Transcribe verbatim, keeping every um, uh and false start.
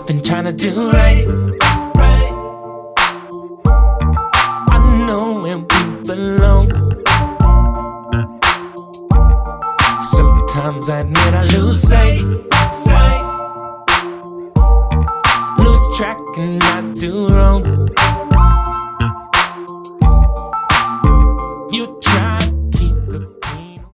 been trying to do right, right. I know where we belong. Sometimes I admit I lose sight, sight. Lose track and I do wrong.